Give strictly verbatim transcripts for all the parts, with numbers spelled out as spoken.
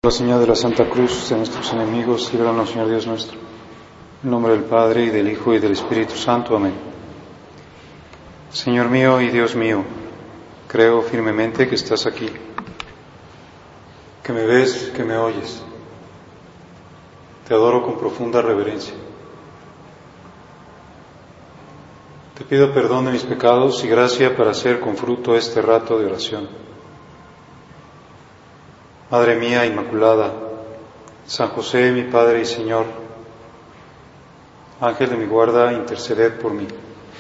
Señor de la Santa Cruz de nuestros enemigos, líbranos, Señor Dios nuestro. En nombre del Padre, y del Hijo, y del Espíritu Santo. Amén. Señor mío y Dios mío, creo firmemente que estás aquí, que me ves, que me oyes. Te adoro con profunda reverencia. Te pido perdón de mis pecados y gracia para hacer con fruto este rato de oración. Madre mía Inmaculada, San José, mi Padre y Señor, Ángel de mi guarda, interceded por mí.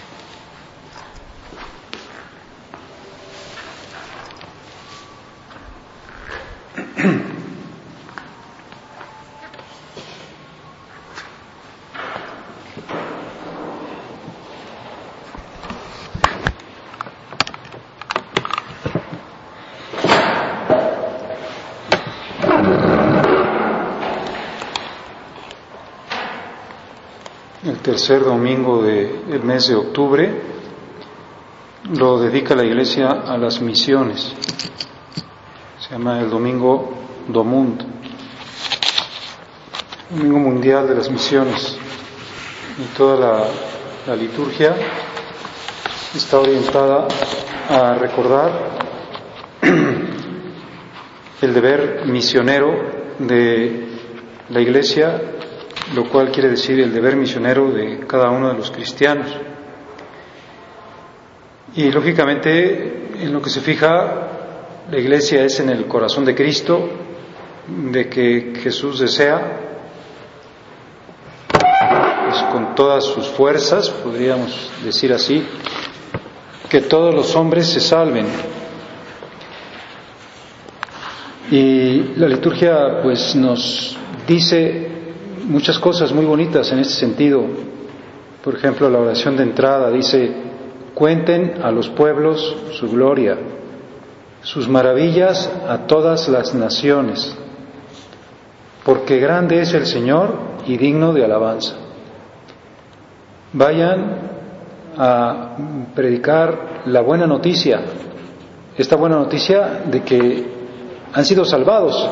El tercer domingo del mes de octubre lo dedica la Iglesia a las misiones. Se llama el Domingo Domund, Domingo Mundial de las Misiones. Y toda la, la liturgia está orientada a recordar el deber misionero de la Iglesia, lo cual quiere decir el deber misionero de cada uno de los cristianos. Y lógicamente en lo que se fija la Iglesia es en el corazón de Cristo, de que Jesús desea, pues con todas sus fuerzas, podríamos decir así, que todos los hombres se salven. Y la liturgia pues nos dice muchas cosas muy bonitas en este sentido. Por ejemplo, la oración de entrada dice: cuenten a los pueblos su gloria, sus maravillas a todas las naciones, porque grande es el Señor y digno de alabanza. Vayan a predicar la buena noticia, esta buena noticia de que han sido salvados,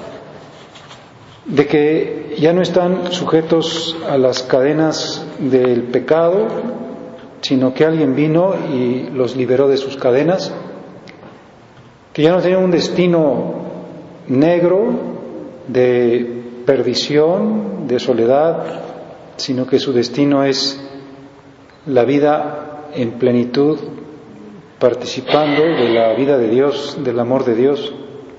de que ya no están sujetos a las cadenas del pecado, sino que alguien vino y los liberó de sus cadenas, que ya no tienen un destino negro de perdición, de soledad, sino que su destino es la vida en plenitud, participando de la vida de Dios, del amor de Dios.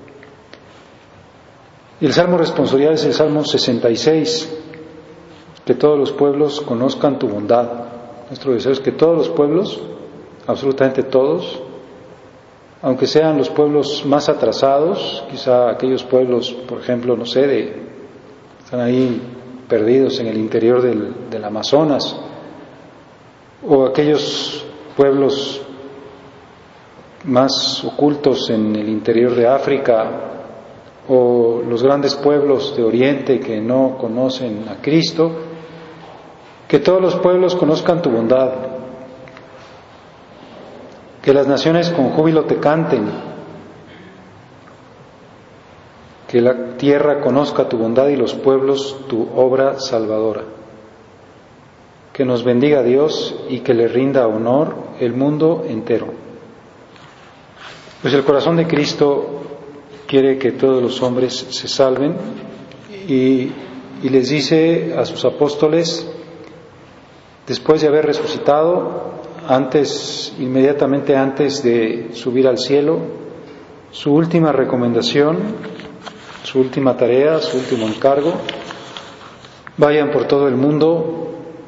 El Salmo responsorial es el Salmo sesenta y seis, que todos los pueblos conozcan tu bondad. Nuestro deseo es que todos los pueblos, absolutamente todos, aunque sean los pueblos más atrasados, quizá aquellos pueblos, por ejemplo, no sé, de, están ahí perdidos en el interior del, del Amazonas, o aquellos pueblos más ocultos en el interior de África, o los grandes pueblos de Oriente que no conocen a Cristo, que todos los pueblos conozcan tu bondad, que las naciones con júbilo te canten, que la tierra conozca tu bondad y los pueblos tu obra salvadora. Que nos bendiga Dios y que le rinda honor el mundo entero. Pues el corazón de Cristo quiere que todos los hombres se salven y, y les dice a sus apóstoles, después de haber resucitado, antes, inmediatamente antes de subir al cielo, su última recomendación, su última tarea, su último encargo: vayan por todo el mundo,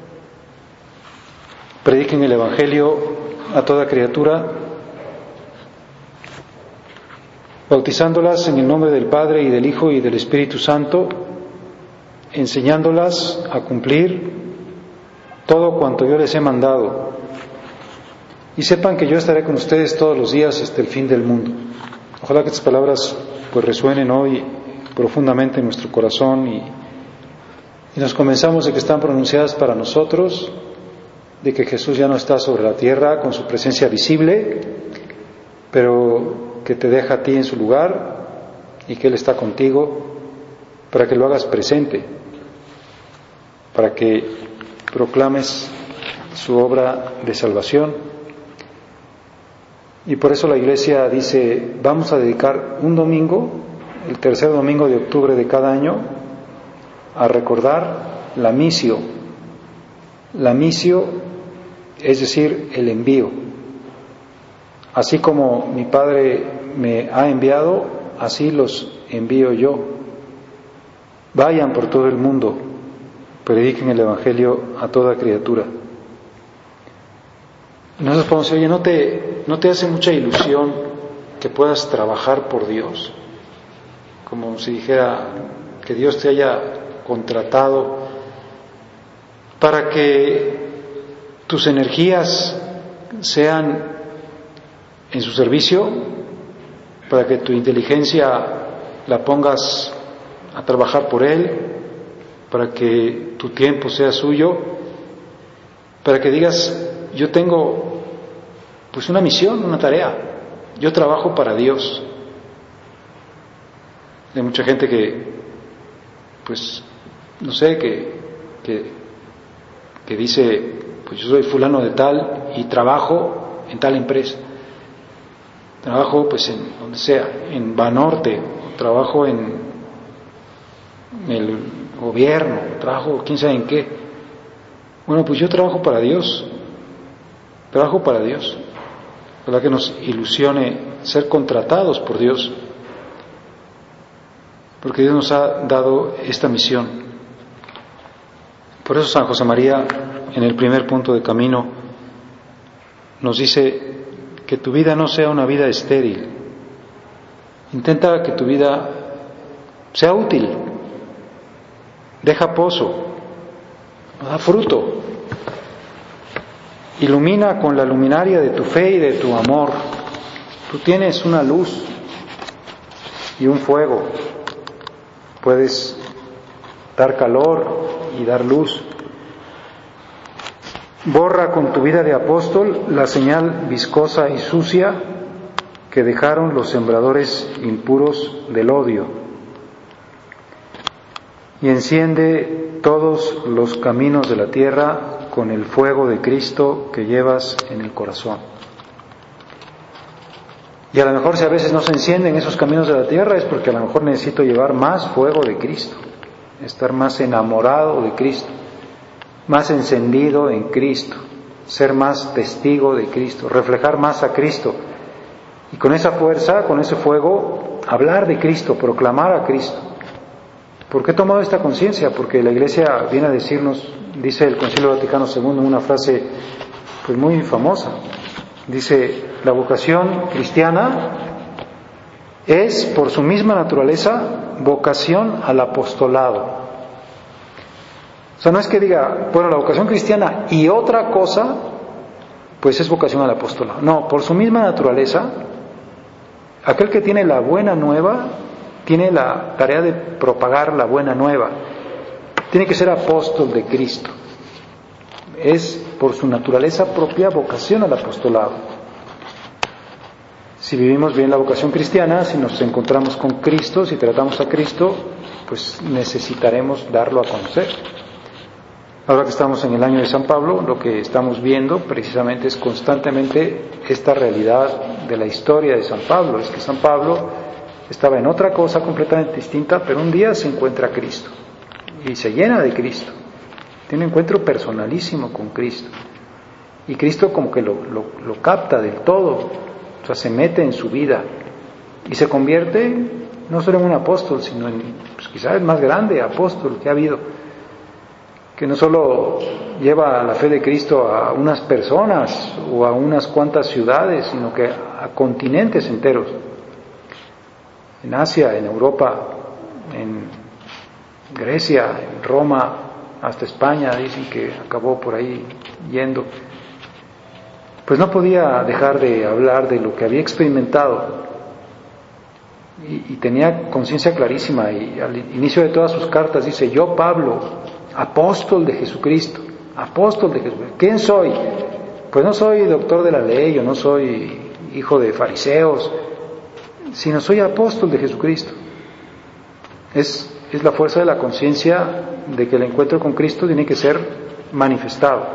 prediquen el Evangelio a toda criatura, bautizándolas en el nombre del Padre y del Hijo y del Espíritu Santo, enseñándolas a cumplir todo cuanto yo les he mandado. Y sepan que yo estaré con ustedes todos los días hasta el fin del mundo. Ojalá que estas palabras pues resuenen hoy profundamente en nuestro corazón y, y nos convenzamos de que están pronunciadas para nosotros, de que Jesús ya no está sobre la tierra con su presencia visible, pero que te deja a ti en su lugar y que Él está contigo para que lo hagas presente, para que proclames su obra de salvación. Y por eso la Iglesia dice, vamos a dedicar un domingo, el tercer domingo de octubre de cada año, a recordar la missio. La missio, es decir, el envío. Así como mi Padre me ha enviado, así los envío yo. Vayan por todo el mundo, prediquen el Evangelio a toda criatura. Nosotros podemos decir, oye, ¿no te, ¿no te hace mucha ilusión que puedas trabajar por Dios? Como si dijera que Dios te haya contratado para que tus energías sean en su servicio, para que tu inteligencia la pongas a trabajar por Él, para que tu tiempo sea suyo, para que digas, yo tengo pues una misión, una tarea, yo trabajo para Dios. Hay mucha gente que, pues, no sé, que, que, que dice, pues yo soy fulano de tal y trabajo en tal empresa. Trabajo pues en donde sea, en Banorte, trabajo en el gobierno, trabajo quién sabe en qué. Bueno, pues yo trabajo para Dios, trabajo para Dios. Ojalá que nos ilusione ser contratados por Dios, porque Dios nos ha dado esta misión. Por eso San José María, en el primer punto de camino, nos dice que tu vida no sea una vida estéril. Intenta que tu vida sea útil, deja pozo, da fruto, ilumina con la luminaria de tu fe y de tu amor. Tú tienes una luz y un fuego, puedes dar calor y dar luz. Borra con tu vida de apóstol la señal viscosa y sucia que dejaron los sembradores impuros del odio, y enciende todos los caminos de la tierra con el fuego de Cristo que llevas en el corazón. Y a lo mejor si a veces no se encienden esos caminos de la tierra es porque a lo mejor necesito llevar más fuego de Cristo, estar más enamorado de Cristo, más encendido en Cristo, ser más testigo de Cristo, reflejar más a Cristo, y con esa fuerza, con ese fuego, hablar de Cristo, proclamar a Cristo. ¿Por qué he tomado esta conciencia? Porque la Iglesia viene a decirnos, dice el Concilio Vaticano segundo, una frase pues muy famosa, dice, la vocación cristiana es por su misma naturaleza vocación al apostolado. O sea, no es que diga, bueno, la vocación cristiana y otra cosa, pues es vocación al apostolado. No, por su misma naturaleza, aquel que tiene la buena nueva, tiene la tarea de propagar la buena nueva. Tiene que ser apóstol de Cristo. Es por su naturaleza propia vocación al apostolado. Si vivimos bien la vocación cristiana, si nos encontramos con Cristo, si tratamos a Cristo, pues necesitaremos darlo a conocer. Ahora que estamos en el año de San Pablo, lo que estamos viendo precisamente es constantemente esta realidad de la historia de San Pablo. Es que San Pablo estaba en otra cosa completamente distinta, pero un día se encuentra a Cristo y se llena de Cristo. Tiene un encuentro personalísimo con Cristo. Y Cristo como que lo, lo, lo capta del todo, o sea, se mete en su vida y se convierte no solo en un apóstol, sino en pues, quizás el más grande apóstol que ha habido, que no solo lleva la fe de Cristo a unas personas o a unas cuantas ciudades, sino que a continentes enteros. En Asia, en Europa, en Grecia, en Roma, hasta España, dicen que acabó por ahí yendo. Pues no podía dejar de hablar de lo que había experimentado y, y tenía conciencia clarísima, y al inicio de todas sus cartas dice, yo Pablo, apóstol de Jesucristo, apóstol de Jesucristo. ¿Quién soy? Pues no soy doctor de la ley, yo no soy hijo de fariseos, sino soy apóstol de Jesucristo. Es es la fuerza de la conciencia de que el encuentro con Cristo tiene que ser manifestado,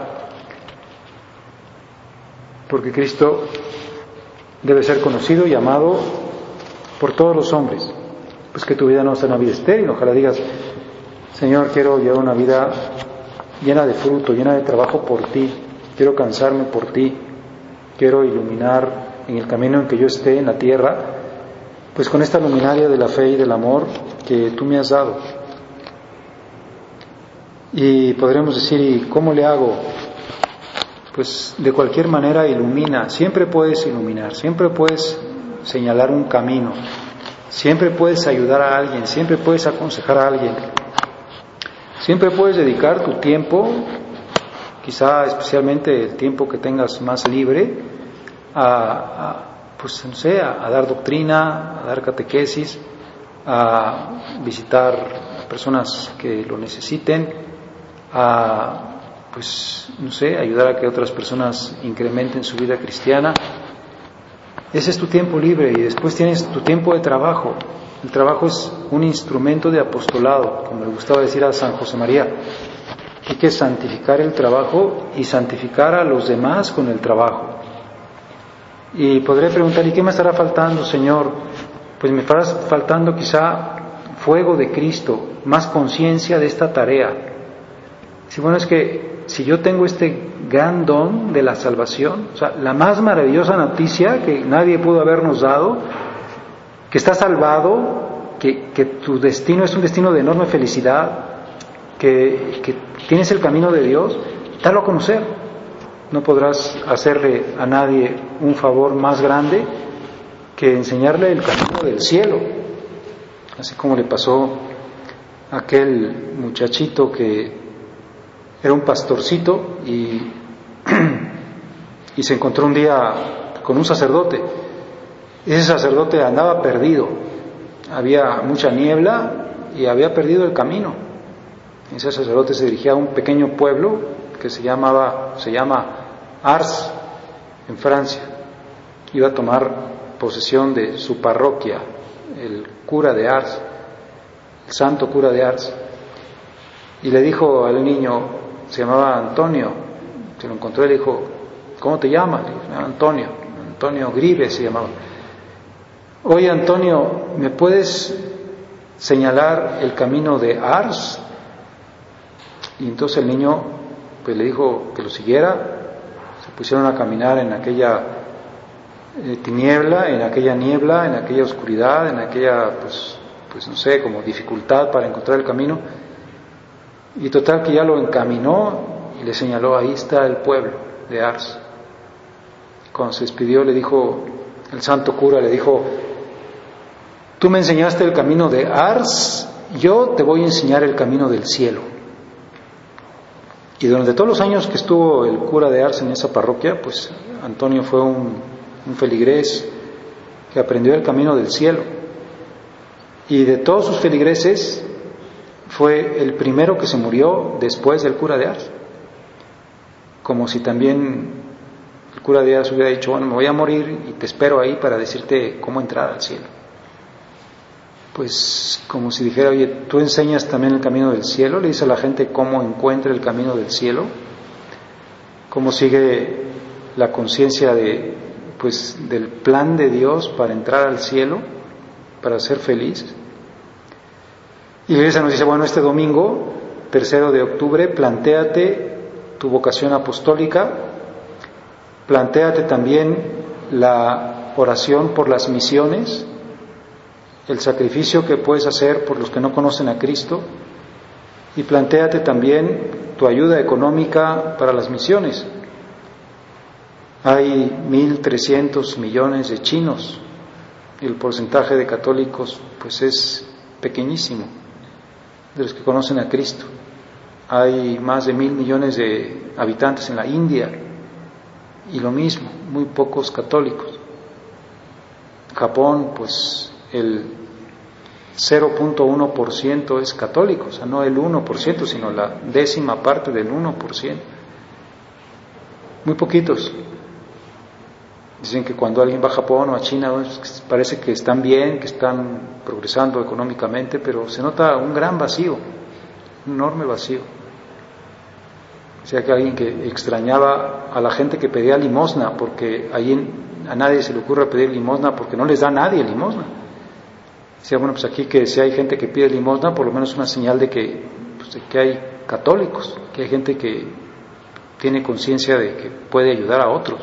porque Cristo debe ser conocido y amado por todos los hombres. Pues que tu vida no sea una vida estéril, ojalá digas: Señor, quiero llevar una vida llena de fruto, llena de trabajo por ti, quiero cansarme por ti, quiero iluminar en el camino en que yo esté en la tierra, pues con esta luminaria de la fe y del amor que tú me has dado. Y podremos decir: ¿y cómo le hago? Pues de cualquier manera ilumina, siempre puedes iluminar, siempre puedes señalar un camino, siempre puedes ayudar a alguien, siempre puedes aconsejar a alguien, siempre puedes dedicar tu tiempo, quizá especialmente el tiempo que tengas más libre, a, a pues no sé, a, a dar doctrina, a dar catequesis, a visitar a personas que lo necesiten, a pues no sé, ayudar a que otras personas incrementen su vida cristiana. Ese es tu tiempo libre, y después tienes tu tiempo de trabajo. El trabajo es un instrumento de apostolado, como le gustaba decir a San José María. Hay que santificar el trabajo y santificar a los demás con el trabajo. Y podré preguntar: ¿y qué me estará faltando, Señor? Pues me estará faltando quizá fuego de Cristo, más conciencia de esta tarea. Sí, bueno, es que si yo tengo este gran don de la salvación, o sea, la más maravillosa noticia que nadie pudo habernos dado, que estás salvado, que, que tu destino es un destino de enorme felicidad, que, que tienes el camino de Dios, darlo a conocer. No podrás hacerle a nadie un favor más grande que enseñarle el camino del cielo, así como le pasó a aquel muchachito que era un pastorcito y, y se encontró un día con un sacerdote. Ese sacerdote andaba perdido, había mucha niebla y había perdido el camino. Ese sacerdote se dirigía a un pequeño pueblo que se llamaba, se llama Ars, en Francia. Iba a tomar posesión de su parroquia, el cura de Ars, el santo cura de Ars. Y le dijo al niño, se llamaba Antonio, se lo encontró y le dijo: ¿cómo te llamas? Le dijo: Antonio, Antonio Gribe se llamaba. Oye, Antonio, ¿me puedes señalar el camino de Ars? Y entonces el niño pues le dijo que lo siguiera. Se pusieron a caminar en aquella eh, tiniebla, en aquella niebla, en aquella oscuridad, en aquella pues, pues no sé, como dificultad para encontrar el camino. Y total que ya lo encaminó y le señaló: ahí está el pueblo de Ars. Cuando se despidió le dijo, el santo cura le dijo: tú me enseñaste el camino de Ars, yo te voy a enseñar el camino del cielo. Y durante todos los años que estuvo el cura de Ars en esa parroquia, pues Antonio fue un, un feligrés que aprendió el camino del cielo. Y de todos sus feligreses fue el primero que se murió después del cura de Ars. Como si también el cura de Ars hubiera dicho: bueno, me voy a morir y te espero ahí para decirte cómo entrar al cielo. Pues como si dijera: oye, ¿tú enseñas también el camino del cielo? Le dice a la gente cómo encuentra el camino del cielo, cómo sigue la conciencia de, pues, del plan de Dios para entrar al cielo, para ser feliz. Y la iglesia nos dice: bueno, este domingo, tercero de octubre, plantéate tu vocación apostólica, plantéate también la oración por las misiones, el sacrificio que puedes hacer por los que no conocen a Cristo, y plantéate también tu ayuda económica para las misiones. Hay mil trescientos millones de chinos y el porcentaje de católicos pues es pequeñísimo, de los que conocen a Cristo. Hay más de mil millones de habitantes en la India y lo mismo, muy pocos católicos. Japón, pues el cero punto uno por ciento es católico, o sea, no el uno por ciento, sino la décima parte del uno por ciento. Muy poquitos. Dicen que cuando alguien va a Japón o a China, pues, parece que están bien, que están progresando económicamente, pero se nota un gran vacío, un enorme vacío. O sea, que alguien que extrañaba a la gente que pedía limosna, porque ahí a nadie se le ocurre pedir limosna porque no les da a nadie limosna. Decía, bueno, pues aquí que si hay gente que pide limosna, por lo menos una señal de que, pues, de que hay católicos, que hay gente que tiene conciencia de que puede ayudar a otros.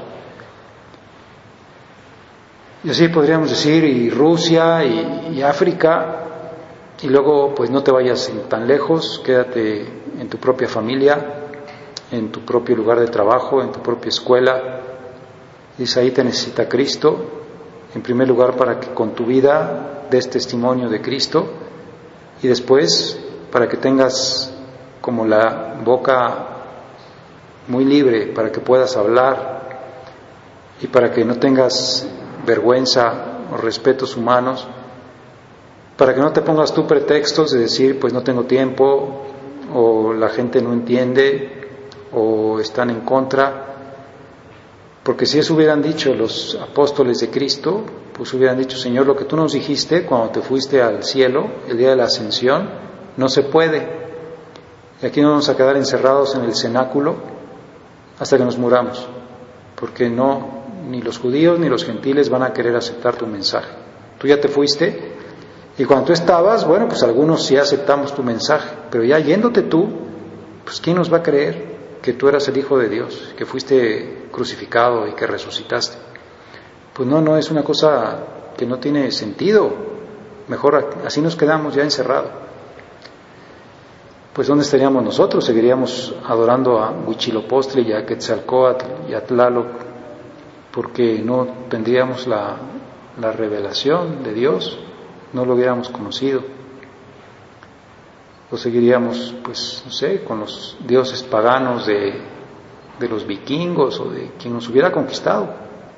Y así podríamos decir, y Rusia, y, y África, y luego pues no te vayas tan lejos, quédate en tu propia familia, en tu propio lugar de trabajo, en tu propia escuela. Dice, ahí te necesita Cristo, en primer lugar para que con tu vida des testimonio de Cristo, y después para que tengas como la boca muy libre, para que puedas hablar, y para que no tengas vergüenza o respetos humanos, para que no te pongas tú pretextos de decir, pues no tengo tiempo, o la gente no entiende, o están en contra, porque si eso hubieran dicho los apóstoles de Cristo, pues hubieran dicho, Señor, lo que tú nos dijiste cuando te fuiste al cielo, el día de la ascensión, no se puede, y aquí nos vamos a quedar encerrados en el cenáculo hasta que nos muramos, porque no, ni los judíos ni los gentiles van a querer aceptar tu mensaje. Tú ya te fuiste, y cuando tú estabas, bueno, pues algunos sí aceptamos tu mensaje, pero ya yéndote tú, pues ¿quién nos va a creer que tú eras el Hijo de Dios, que fuiste crucificado y que resucitaste? Pues no, no, es una cosa que no tiene sentido. Mejor así nos quedamos ya encerrados. Pues ¿dónde estaríamos nosotros? Seguiríamos adorando a Huitzilopochtli y a Quetzalcóatl y a Tlaloc, porque no tendríamos la, la revelación de Dios, no lo hubiéramos conocido. O seguiríamos, pues, no sé, con los dioses paganos de, de los vikingos o de quien nos hubiera conquistado.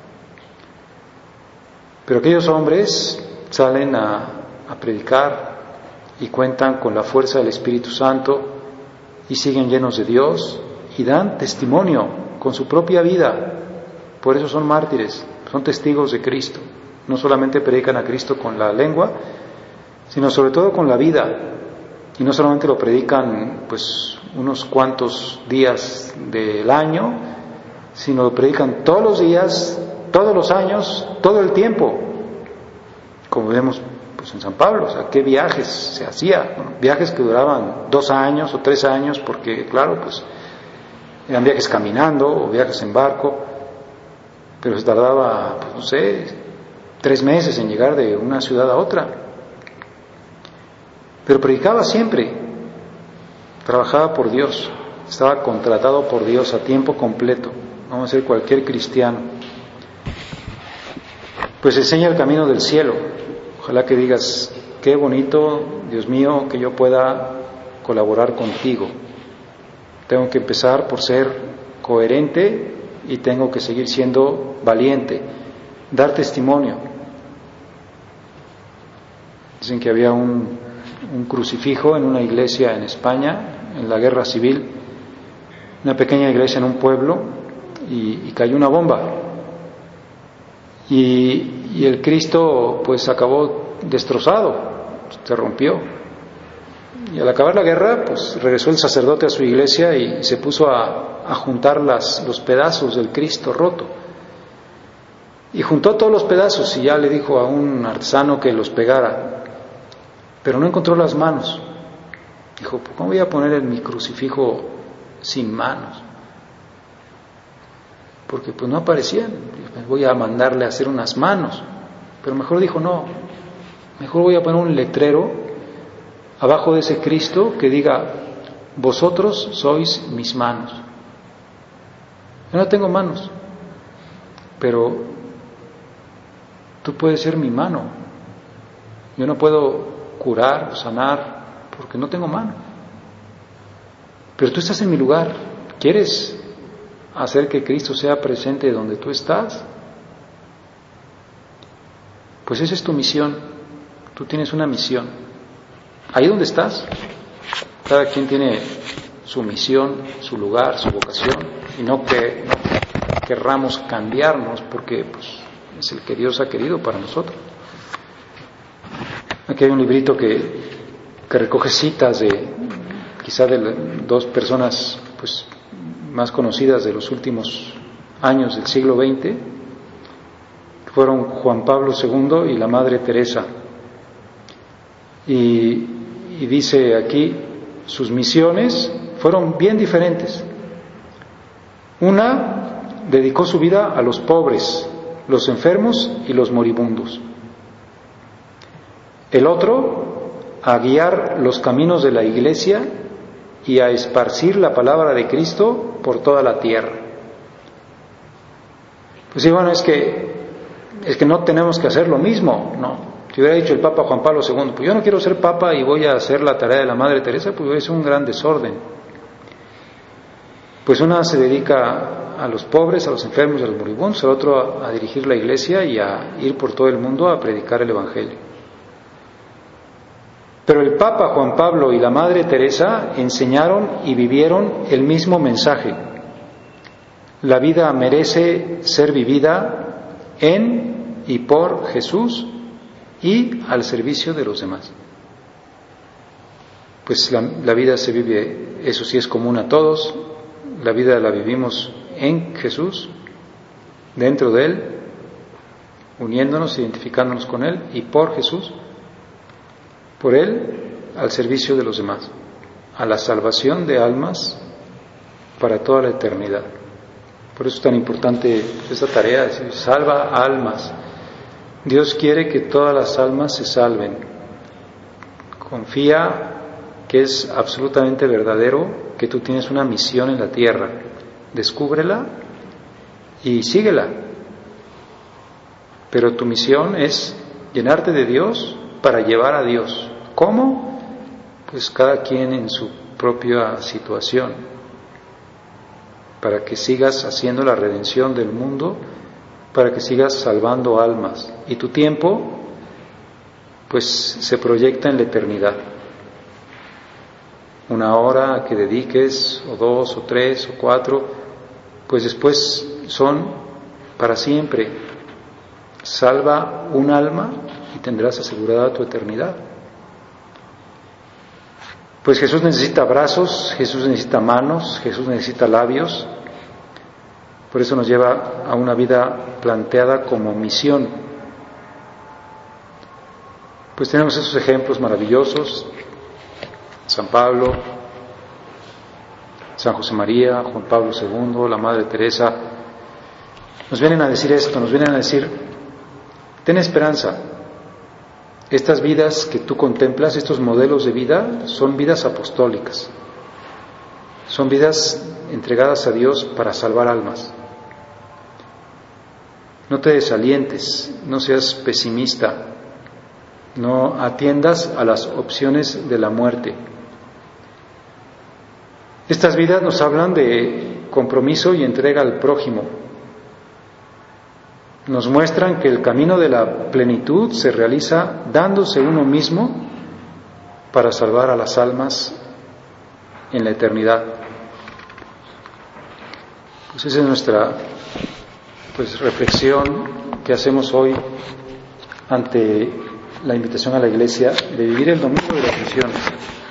Pero aquellos hombres salen a, a predicar y cuentan con la fuerza del Espíritu Santo y siguen llenos de Dios y dan testimonio con su propia vida. Por eso son mártires, son testigos de Cristo. No solamente predican a Cristo con la lengua, sino sobre todo con la vida. Y no solamente lo predican pues unos cuantos días del año, sino lo predican todos los días, todos los años, todo el tiempo. Como vemos pues en San Pablo, o sea, qué viajes se hacía, bueno, viajes que duraban dos años o tres años, porque claro, pues eran viajes caminando o viajes en barco, pero se tardaba, pues no sé, tres meses en llegar de una ciudad a otra. Pero predicaba siempre, trabajaba por Dios, estaba contratado por Dios a tiempo completo, vamos a ser cualquier cristiano. Pues enseña el camino del cielo. Ojalá que digas, qué bonito, Dios mío, que yo pueda colaborar contigo. Tengo que empezar por ser coherente y tengo que seguir siendo valiente, dar testimonio. Dicen que había un, un crucifijo en una iglesia en España, en la guerra civil, una pequeña iglesia en un pueblo, y, y cayó una bomba. Y, y el Cristo pues acabó destrozado, se rompió. Y al acabar la guerra, pues regresó el sacerdote a su iglesia y se puso a, a juntar las, los pedazos del Cristo roto. Y juntó todos los pedazos y ya le dijo a un artesano que los pegara, pero no encontró las manos. Dijo, ¿cómo voy a poner mi crucifijo sin manos? Porque pues no aparecían. Voy a mandarle a hacer unas manos. Pero mejor dijo, no, mejor voy a poner un letrero abajo de ese Cristo que diga, vosotros sois mis manos. Yo no tengo manos, pero tú puedes ser mi mano. Yo no puedo curar o sanar porque no tengo mano, pero tú estás en mi lugar. ¿Quieres hacer que Cristo sea presente donde tú estás? Pues esa es tu misión. Tú tienes una misión ahí donde estás. Cada quien tiene su misión, su lugar, su vocación, y no que querramos cambiarnos, porque pues, es el que Dios ha querido para nosotros. Aquí hay un librito que, que recoge citas de quizá de la, dos personas pues, más conocidas de los últimos años del siglo veinte, que fueron Juan Pablo segundo y la Madre Teresa. Y, y dice aquí, sus misiones fueron bien diferentes. Una dedicó su vida a los pobres, los enfermos y los moribundos. El otro, a guiar los caminos de la Iglesia y a esparcir la palabra de Cristo por toda la tierra. Pues sí, bueno, es que, es que no tenemos que hacer lo mismo, no. Si hubiera dicho el Papa Juan Pablo segundo, pues yo no quiero ser Papa y voy a hacer la tarea de la Madre Teresa, pues es un gran desorden. Pues una se dedica a los pobres, a los enfermos, a los moribundos, el otro a, a dirigir la Iglesia y a ir por todo el mundo a predicar el Evangelio. Pero el Papa Juan Pablo y la Madre Teresa enseñaron y vivieron el mismo mensaje. La vida merece ser vivida en y por Jesús y al servicio de los demás. Pues la, la vida se vive, eso sí es común a todos, la vida la vivimos en Jesús, dentro de Él, uniéndonos, identificándonos con Él y por Jesús, por Él, al servicio de los demás, a la salvación de almas para toda la eternidad. Por eso es tan importante esta tarea, es decir, salva almas. Dios quiere que todas las almas se salven. Confía que es absolutamente verdadero, que tú tienes una misión en la tierra. Descúbrela y síguela. Pero tu misión es llenarte de Dios para llevar a Dios. ¿Cómo? Pues cada quien en su propia situación, para que sigas haciendo la redención del mundo, para que sigas salvando almas, y tu tiempo pues se proyecta en la eternidad. Una hora que dediques, o dos, o tres, o cuatro, pues después son para siempre. Salva un alma y tendrás asegurada tu eternidad. Pues Jesús necesita brazos, Jesús necesita manos, Jesús necesita labios. Por eso nos lleva a una vida planteada como misión. Pues tenemos esos ejemplos maravillosos: San Pablo, San José María, Juan Pablo segundo, la Madre Teresa. Nos vienen a decir esto, nos vienen a decir: ten esperanza. Estas vidas que tú contemplas, estos modelos de vida, son vidas apostólicas. Son vidas entregadas a Dios para salvar almas. No te desalientes, no seas pesimista, no atiendas a las opciones de la muerte. Estas vidas nos hablan de compromiso y entrega al prójimo. Nos muestran que el camino de la plenitud se realiza dándose uno mismo para salvar a las almas en la eternidad. Pues esa es nuestra pues, reflexión que hacemos hoy ante la invitación a la Iglesia de vivir el domingo de las misiones.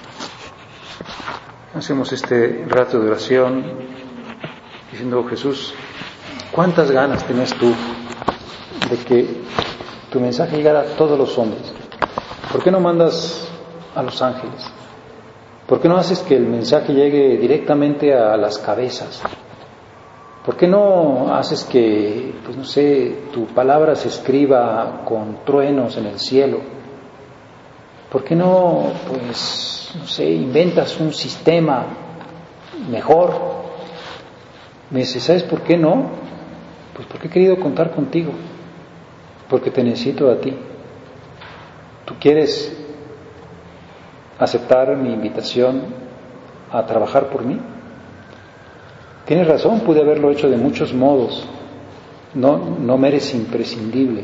Hacemos este rato de oración diciendo: Jesús, ¿cuántas ganas tenías tú de que tu mensaje llegara a todos los hombres? ¿Por qué no mandas a los ángeles? ¿Por qué no haces que el mensaje llegue directamente a las cabezas? ¿Por qué no haces que, pues no sé, tu palabra se escriba con truenos en el cielo? ¿Por qué no, pues, no sé, inventas un sistema mejor? Me dice: ¿sabes por qué no? Pues porque he querido contar contigo, porque te necesito a ti. ¿Tú quieres aceptar mi invitación a trabajar por mí? Tienes razón, pude haberlo hecho de muchos modos. No, no me eres imprescindible,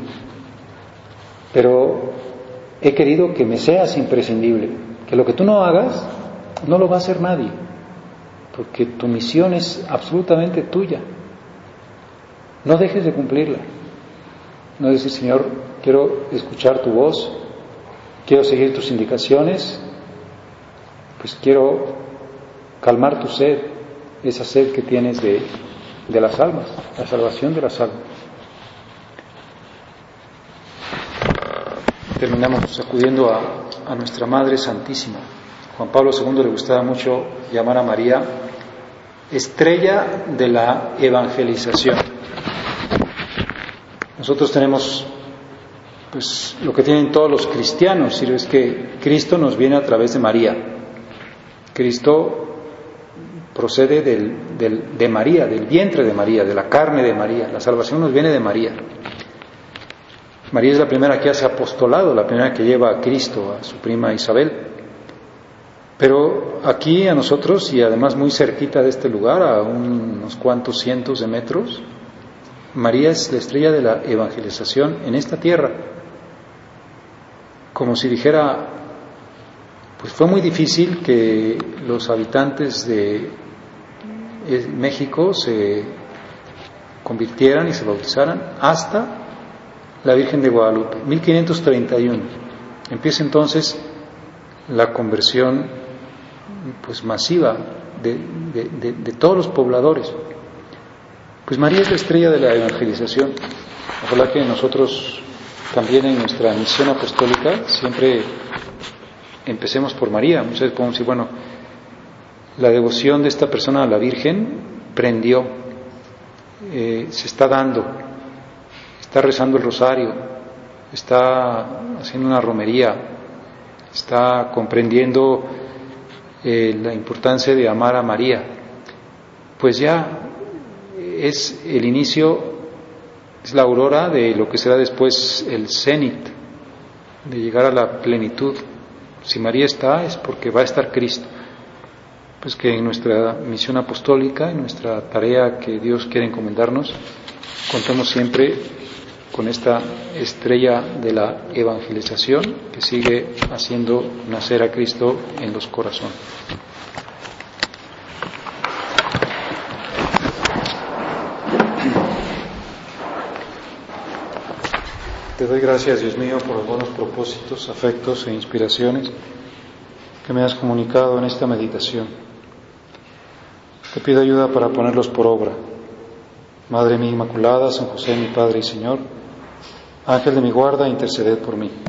pero he querido que me seas imprescindible, que lo que tú no hagas no lo va a hacer nadie, porque tu misión es absolutamente tuya. no dejes de cumplirla. No decir, Señor, quiero escuchar tu voz, quiero seguir tus indicaciones, pues quiero calmar tu sed, esa sed que tienes de, de las almas, la salvación de las almas. Terminamos acudiendo a, a nuestra Madre Santísima. Juan Pablo segundo le gustaba mucho llamar a María estrella de la evangelización. Nosotros tenemos pues lo que tienen todos los cristianos, y es que Cristo nos viene a través de María. Cristo procede del, del, de María, del vientre de María, de la carne de María. La salvación nos viene de María. María es la primera que hace apostolado, la primera que lleva a Cristo, a su prima Isabel. Pero aquí a nosotros, y además muy cerquita de este lugar, a unos cuantos cientos de metros, María es la estrella de la evangelización en esta tierra. Como si dijera, pues fue muy difícil que los habitantes de México se convirtieran y se bautizaran hasta la Virgen de Guadalupe, mil quinientos treinta y uno. Empieza entonces la conversión pues masiva de, de, de, de todos los pobladores. Pues María es la estrella de la evangelización. Ojalá que nosotros también en nuestra misión apostólica siempre empecemos por María. Muchas veces podemos decir, bueno, la devoción de esta persona a la Virgen prendió, eh, se está dando, está rezando el rosario, está haciendo una romería, está comprendiendo eh, la importancia de amar a María. Pues ya es el inicio, es la aurora de lo que será después el cenit, de llegar a la plenitud. Si María está, es porque va a estar Cristo. Pues que en nuestra misión apostólica, en nuestra tarea que Dios quiere encomendarnos, contemos siempre con esta estrella de la evangelización que sigue haciendo nacer a Cristo en los corazones. Te doy gracias, Dios mío, por los buenos propósitos, afectos e inspiraciones que me has comunicado en esta meditación. Te pido ayuda para ponerlos por obra. Madre mía Inmaculada, San José, mi Padre y Señor, Ángel de mi guarda, interceded por mí.